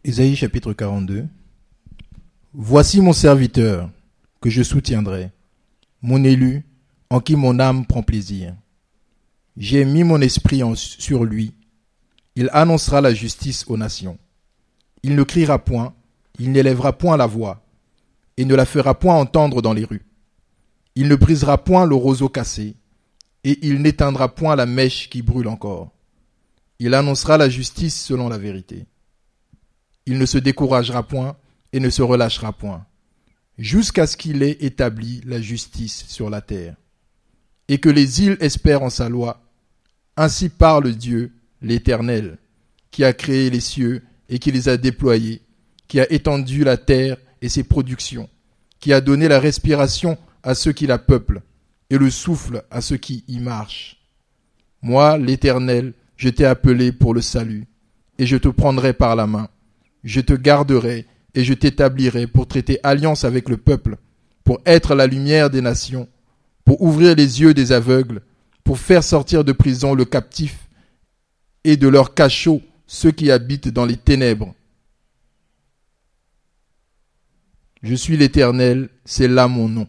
Ésaïe chapitre 42. Voici mon serviteur, que je soutiendrai, mon élu, en qui mon âme prend plaisir. J'ai mis mon esprit sur lui. Il annoncera la justice aux nations. Il ne criera point, il n'élèvera point la voix, et ne la fera point entendre dans les rues. Il ne brisera point le roseau cassé, et il n'éteindra point la mèche qui brûle encore. Il annoncera la justice selon la vérité. Il ne se découragera point et ne se relâchera point, jusqu'à ce qu'il ait établi la justice sur la terre, et que les îles espèrent en sa loi. Ainsi parle Dieu, l'Éternel, qui a créé les cieux et qui les a déployés, qui a étendu la terre et ses productions, qui a donné la respiration à ceux qui la peuplent, et le souffle à ceux qui y marchent. Moi, l'Éternel, je t'ai appelé pour le salut, et je te prendrai par la main. Je te garderai et je t'établirai pour traiter alliance avec le peuple, pour être la lumière des nations, pour ouvrir les yeux des aveugles, pour faire sortir de prison le captif et de leur cachot ceux qui habitent dans les ténèbres. Je suis l'Éternel, c'est là mon nom.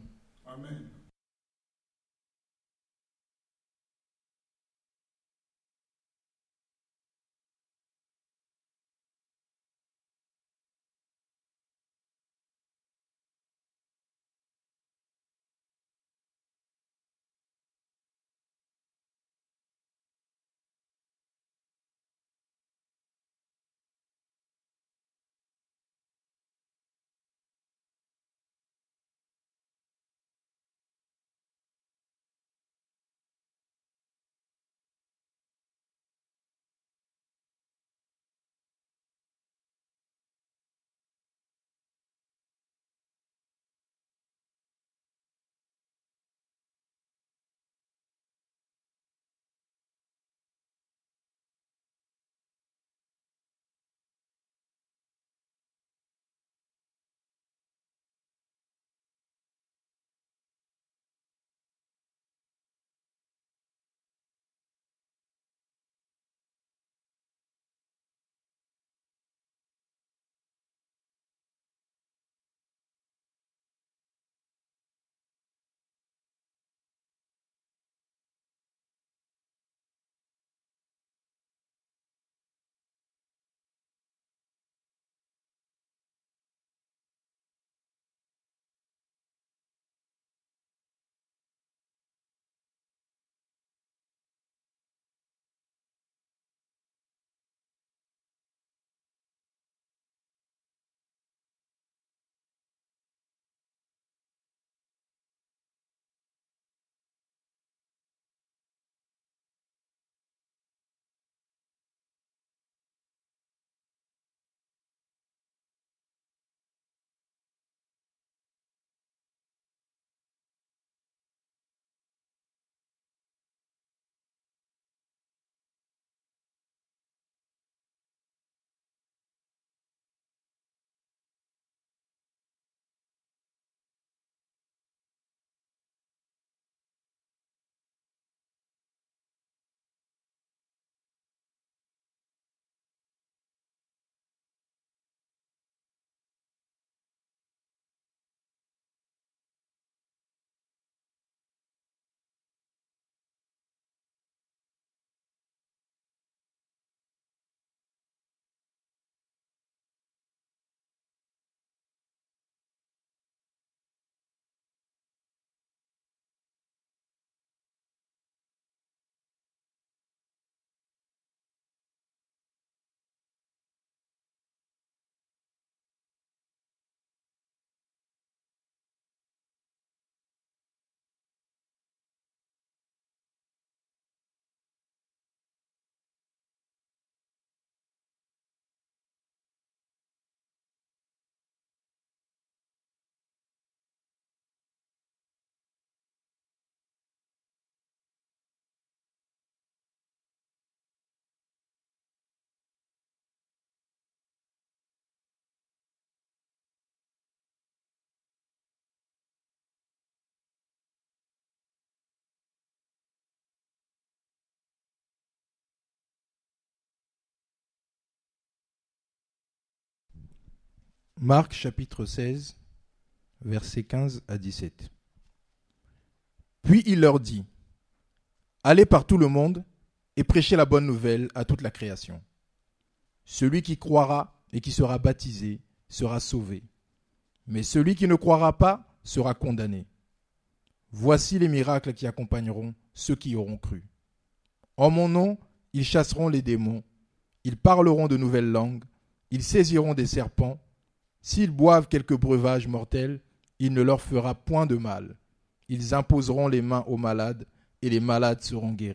Marc chapitre 16, versets 15 à 17. Puis il leur dit, « Allez par tout le monde et prêchez la bonne nouvelle à toute la création. Celui qui croira et qui sera baptisé sera sauvé, mais celui qui ne croira pas sera condamné. Voici les miracles qui accompagneront ceux qui auront cru. En mon nom, ils chasseront les démons, ils parleront de nouvelles langues, ils saisiront des serpents. S'ils boivent quelque breuvage mortel, il ne leur fera point de mal. Ils imposeront les mains aux malades et les malades seront guéris. »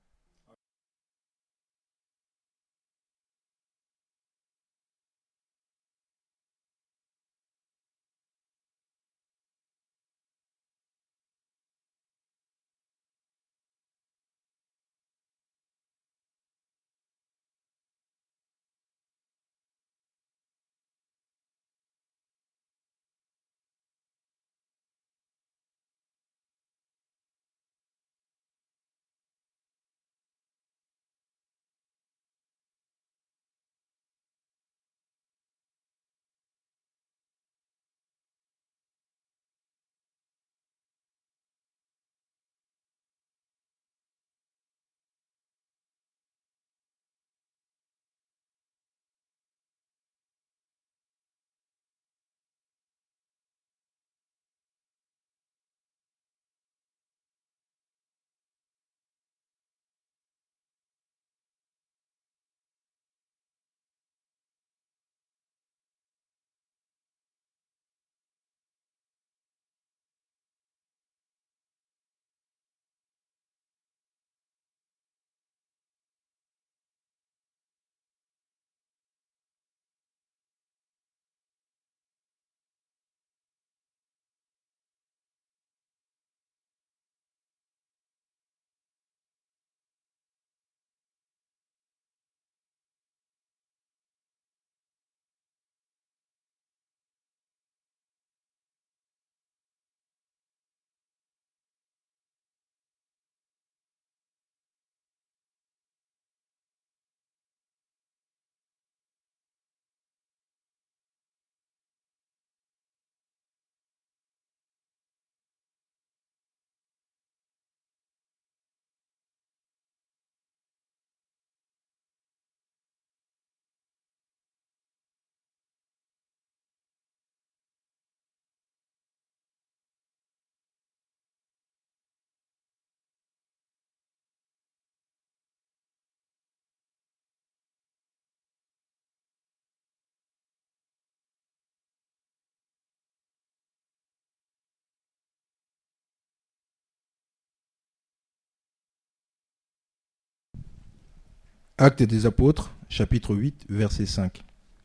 Actes des apôtres, chapitre 8, verset 5.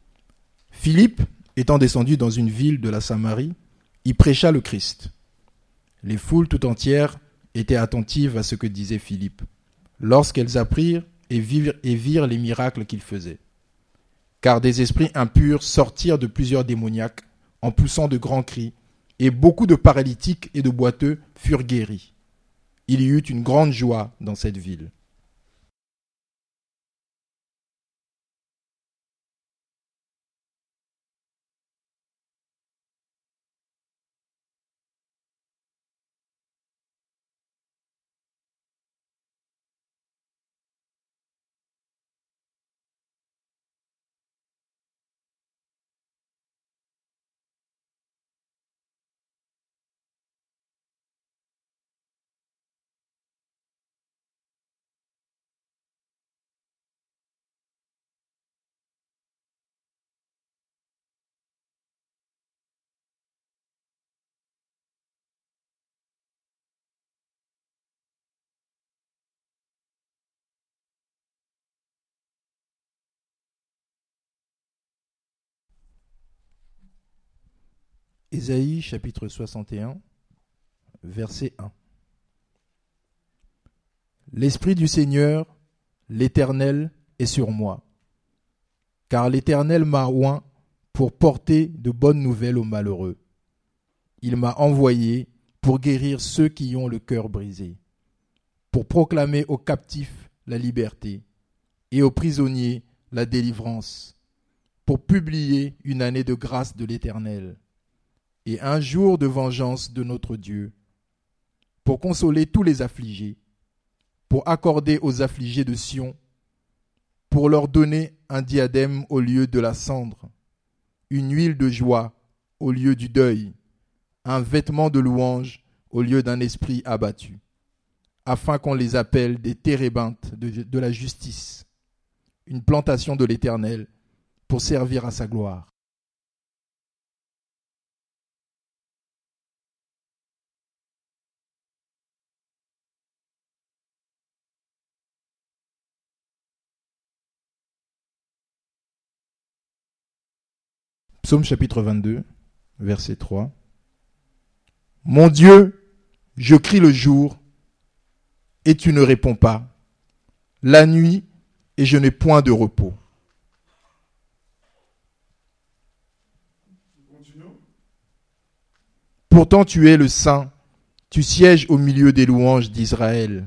Philippe, étant descendu dans une ville de la Samarie, y prêcha le Christ. Les foules tout entières étaient attentives à ce que disait Philippe, lorsqu'elles apprirent et virent les miracles qu'il faisait. Car des esprits impurs sortirent de plusieurs démoniaques en poussant de grands cris, et beaucoup de paralytiques et de boiteux furent guéris. Il y eut une grande joie dans cette ville. Ésaïe chapitre 61, verset 1. L'Esprit du Seigneur, l'Éternel, est sur moi, car l'Éternel m'a oint pour porter de bonnes nouvelles aux malheureux. Il m'a envoyé pour guérir ceux qui ont le cœur brisé, pour proclamer aux captifs la liberté et aux prisonniers la délivrance, pour publier une année de grâce de l'Éternel et un jour de vengeance de notre Dieu, pour consoler tous les affligés, pour accorder aux affligés de Sion, pour leur donner un diadème au lieu de la cendre, une huile de joie au lieu du deuil, un vêtement de louange au lieu d'un esprit abattu, afin qu'on les appelle des térébintes de la justice, une plantation de l'Éternel pour servir à sa gloire. Psaume chapitre 22, verset 3. Mon Dieu, je crie le jour et tu ne réponds pas, la nuit et je n'ai point de repos. Pourtant tu es le Saint, tu sièges au milieu des louanges d'Israël.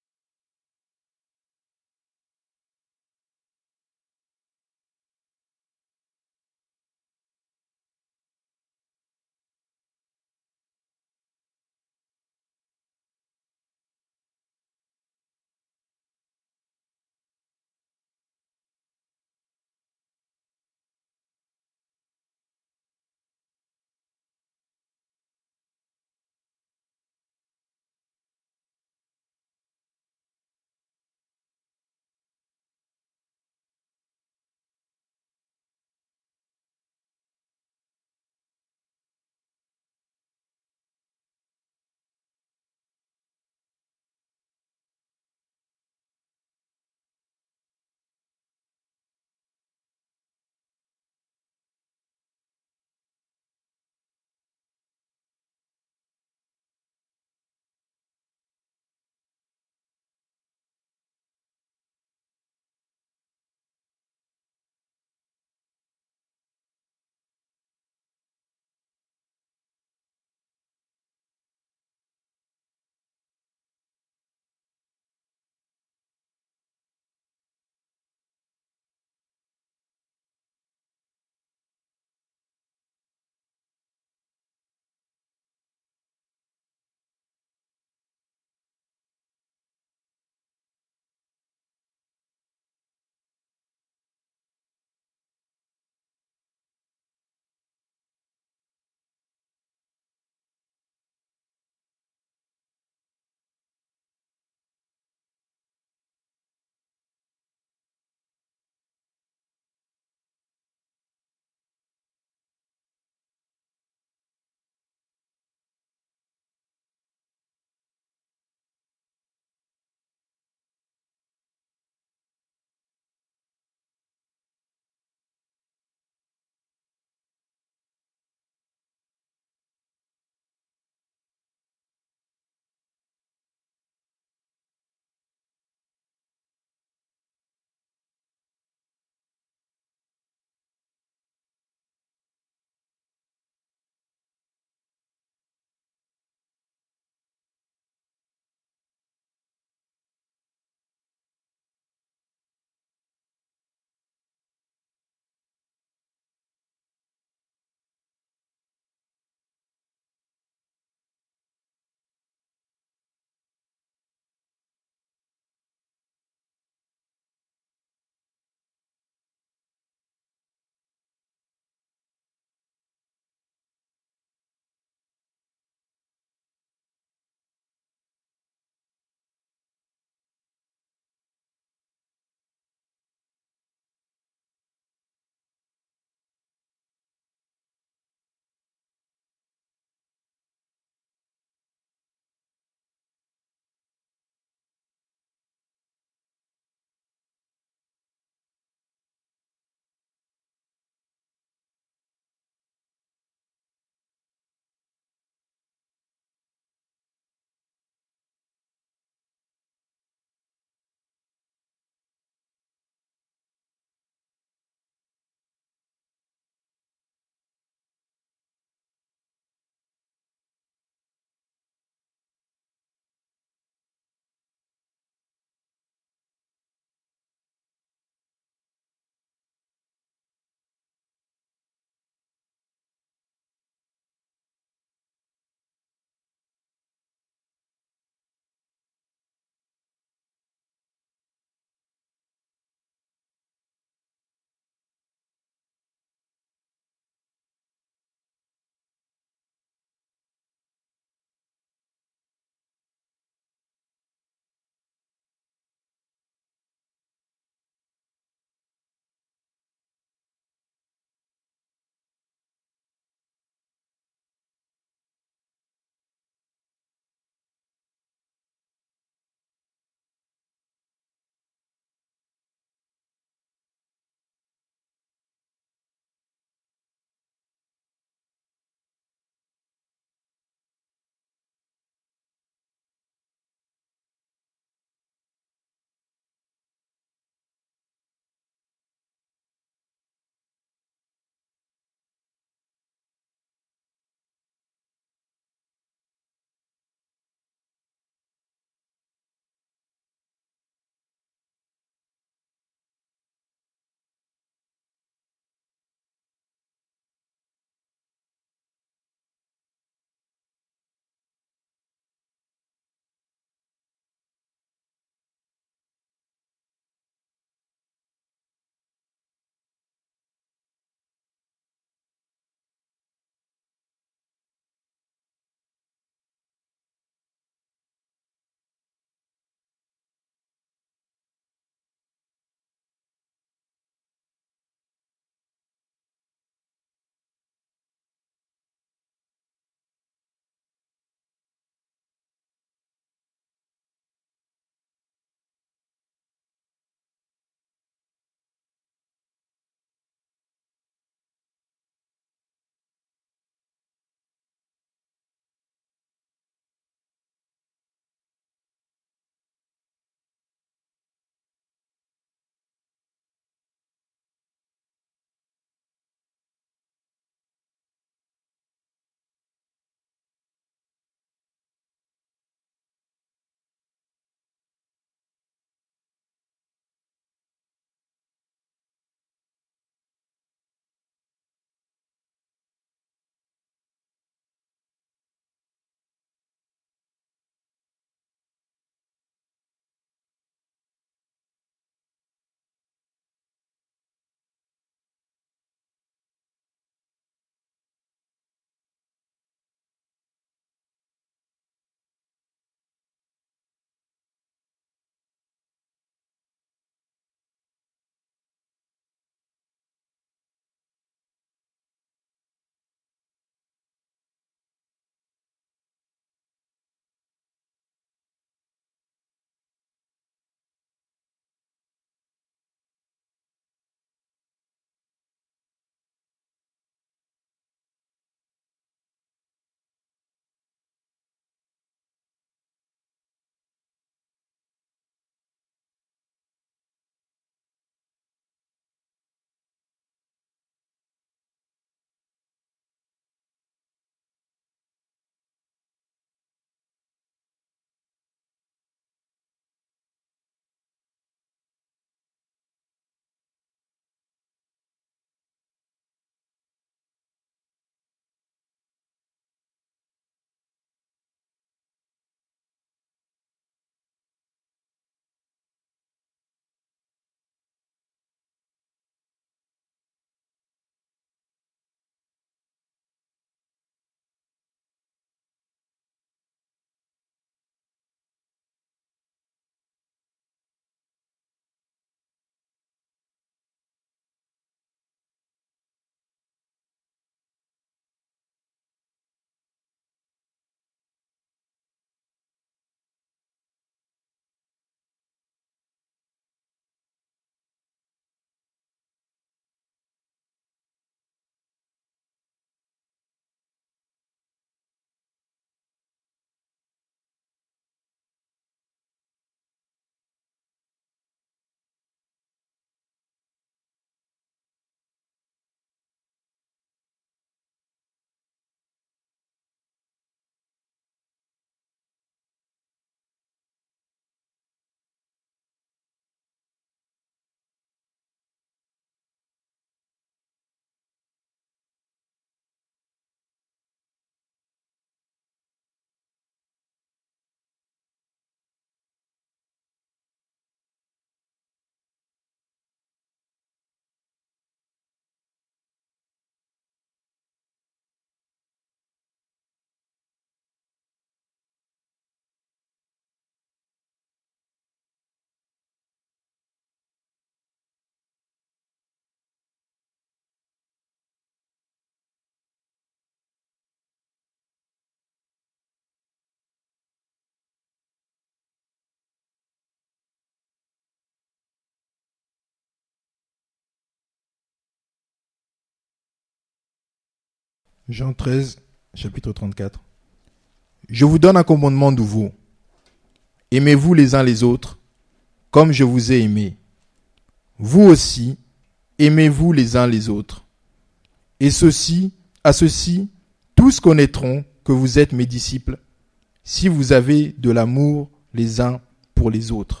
Jean 13, chapitre 34. Je vous donne un commandement nouveau. Aimez-vous les uns les autres, comme je vous ai aimé. Vous aussi, aimez-vous les uns les autres. Et à ceci, tous connaîtront que vous êtes mes disciples, si vous avez de l'amour les uns pour les autres.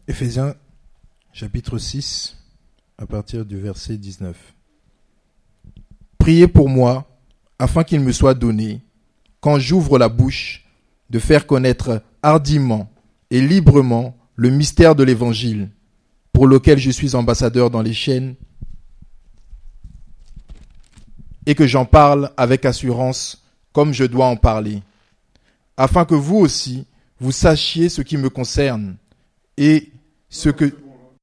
Éphésiens chapitre 6, à partir du verset 19. Priez pour moi, afin qu'il me soit donné, quand j'ouvre la bouche, de faire connaître hardiment et librement le mystère de l'Évangile, pour lequel je suis ambassadeur dans les chaînes, et que j'en parle avec assurance comme je dois en parler, afin que vous aussi, vous sachiez ce qui me concerne et ce que...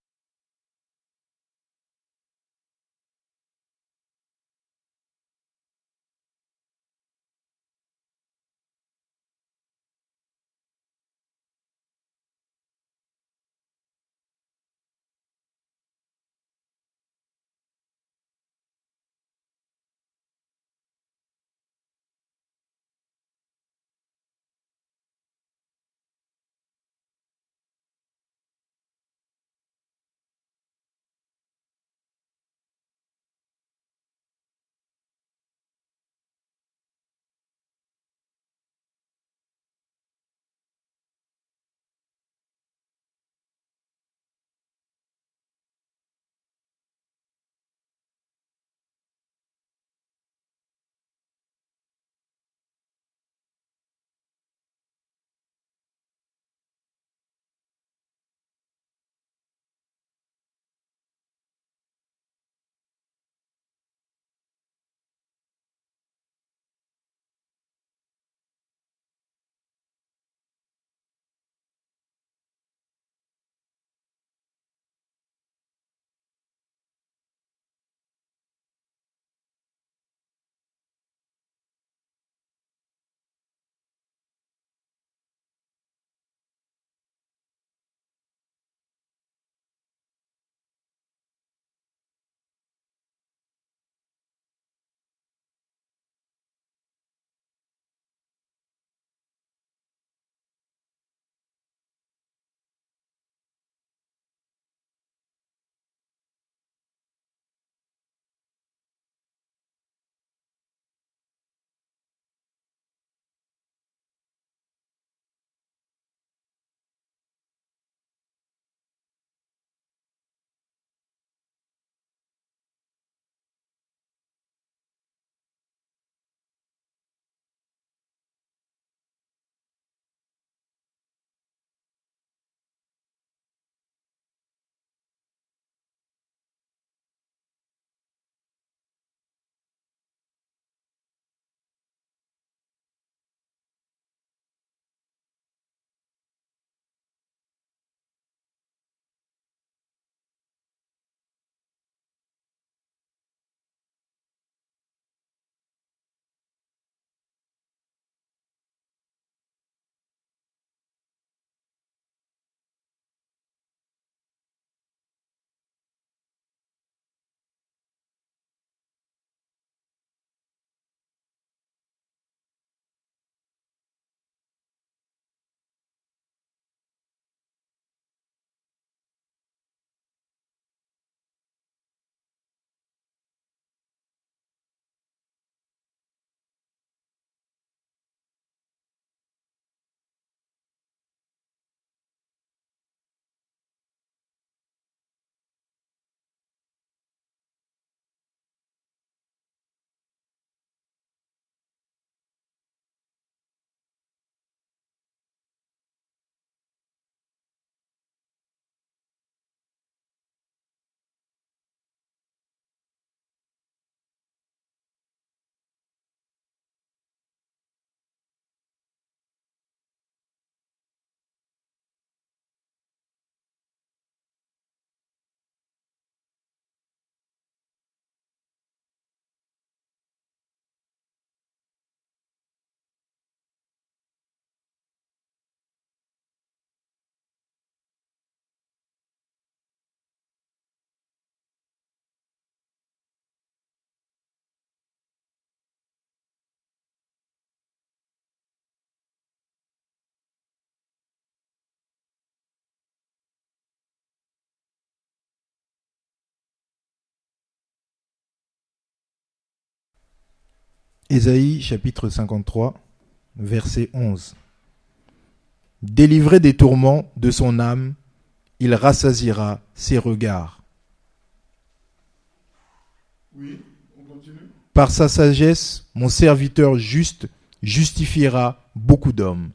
Ésaïe chapitre 53, verset 11. Délivré des tourments de son âme il rassasiera ses regards. Oui, on continue. Par sa sagesse, mon serviteur juste justifiera beaucoup d'hommes.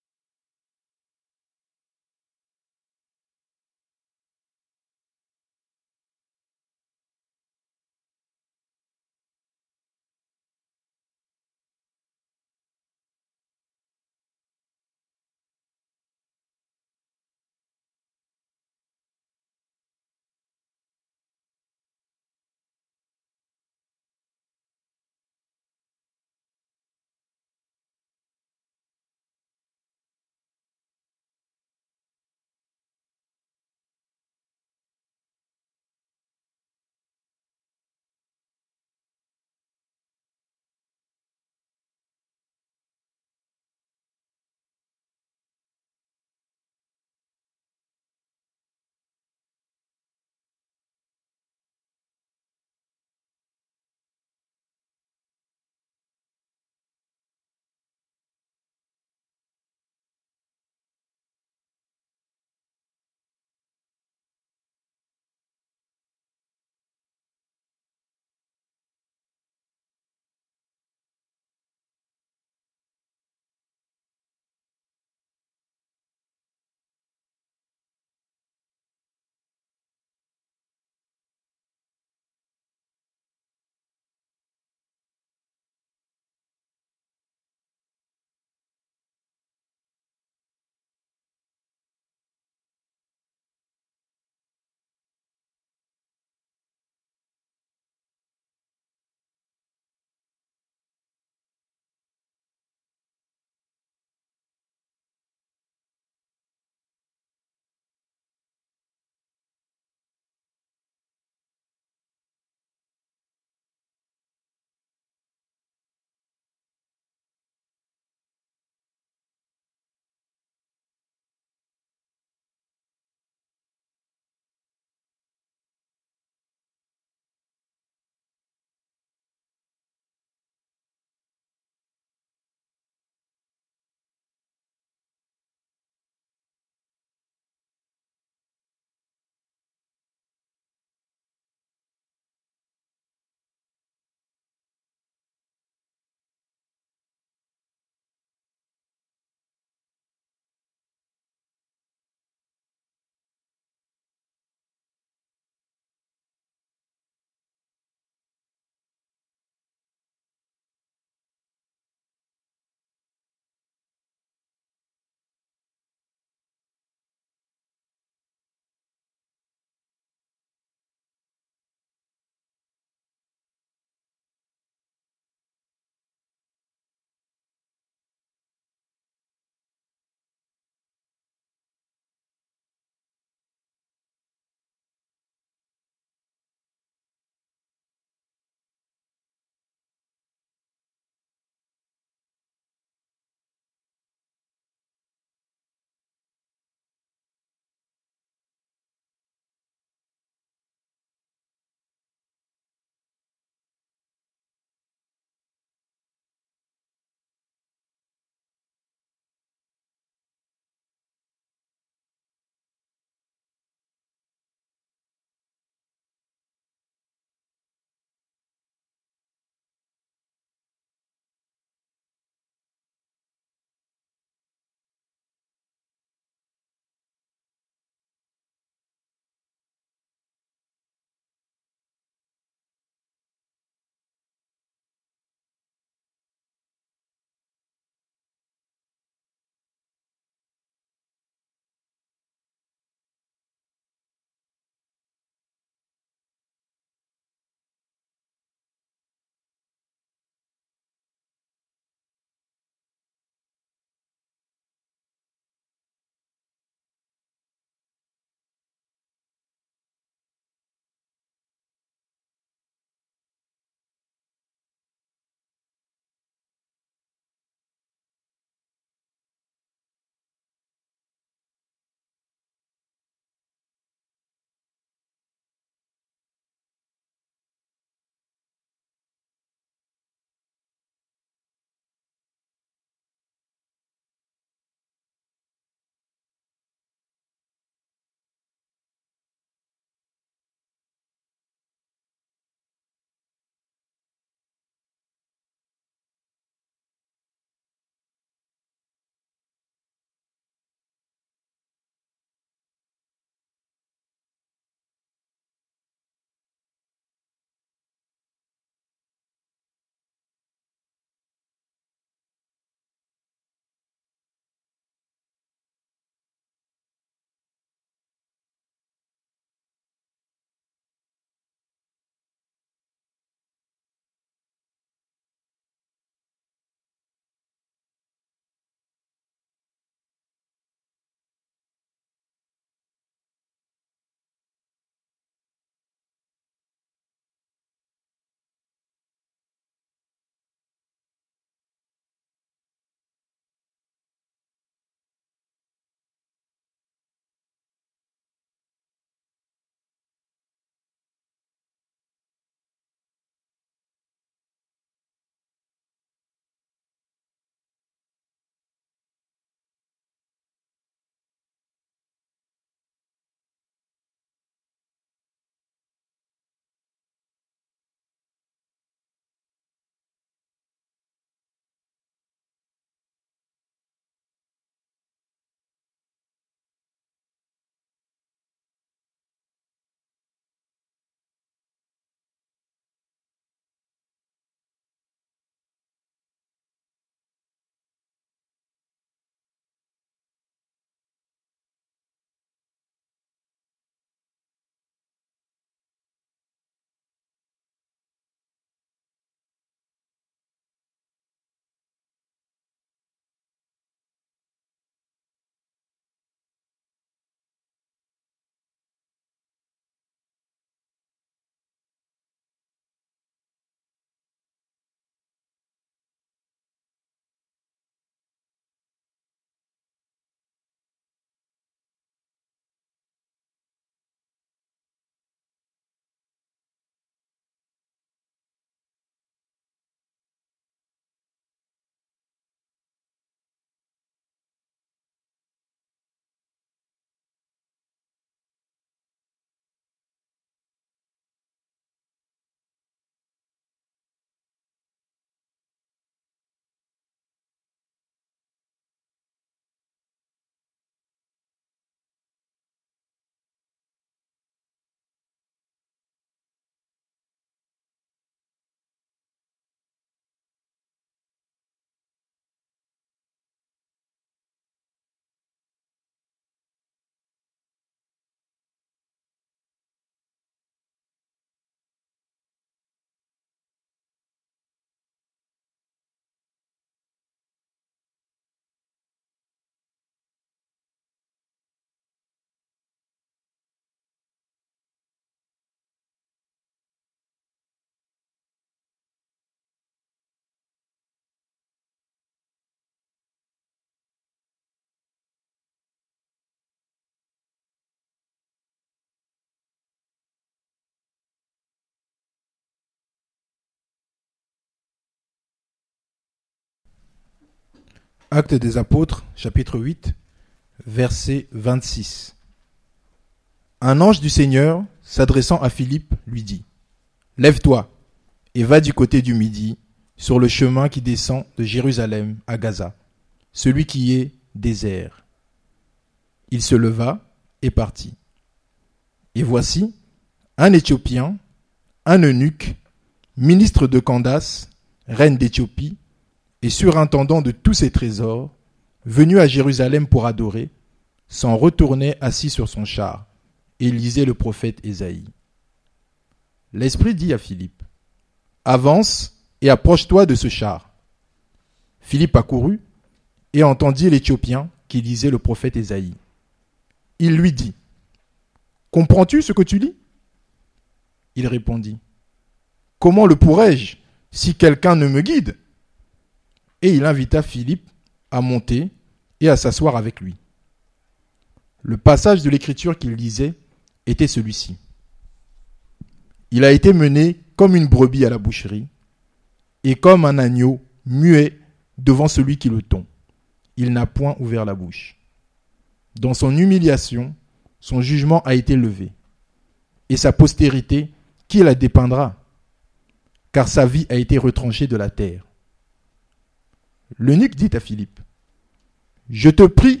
Actes des Apôtres, chapitre 8, verset 26. Un ange du Seigneur, s'adressant à Philippe, lui dit : « Lève-toi et va du côté du Midi, sur le chemin qui descend de Jérusalem à Gaza, celui qui est désert. » Il se leva et partit. Et voici, un Éthiopien, un eunuque, ministre de Candace, reine d'Éthiopie, et surintendant de tous ses trésors, venu à Jérusalem pour adorer, s'en retournait assis sur son char, et lisait le prophète Ésaïe. L'Esprit dit à Philippe : « Avance et approche-toi de ce char. » Philippe accourut et entendit l'Éthiopien qui lisait le prophète Ésaïe. Il lui dit : « Comprends-tu ce que tu lis ? » Il répondit : « Comment le pourrais-je si quelqu'un ne me guide ? » Et il invita Philippe à monter et à s'asseoir avec lui. Le passage de l'écriture qu'il lisait était celui-ci. Il a été mené comme une brebis à la boucherie, et comme un agneau muet devant celui qui le tond. Il n'a point ouvert la bouche. Dans son humiliation, son jugement a été levé. Et sa postérité, qui la dépeindra ? Car sa vie a été retranchée de la terre. L'eunuque dit à Philippe : « Je te prie,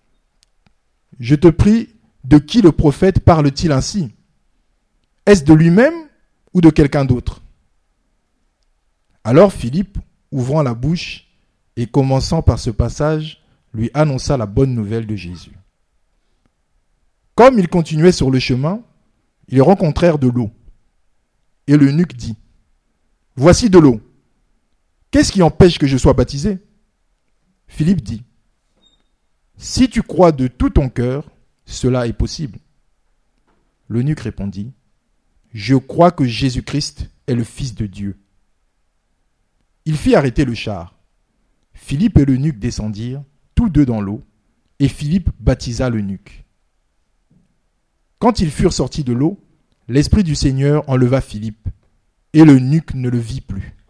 de qui le prophète parle-t-il ainsi ? Est-ce de lui-même ou de quelqu'un d'autre ? » Alors Philippe, ouvrant la bouche et commençant par ce passage, lui annonça la bonne nouvelle de Jésus. Comme ils continuaient sur le chemin, ils rencontrèrent de l'eau. Et l'eunuque dit : « Voici de l'eau. Qu'est-ce qui empêche que je sois baptisé ? » Philippe dit : « Si tu crois de tout ton cœur, cela est possible. » L'eunuque répondit : « Je crois que Jésus-Christ est le Fils de Dieu. » Il fit arrêter le char. Philippe et l'eunuque descendirent, tous deux dans l'eau, et Philippe baptisa l'eunuque. Quand ils furent sortis de l'eau, l'Esprit du Seigneur enleva Philippe, et l'eunuque ne le vit plus.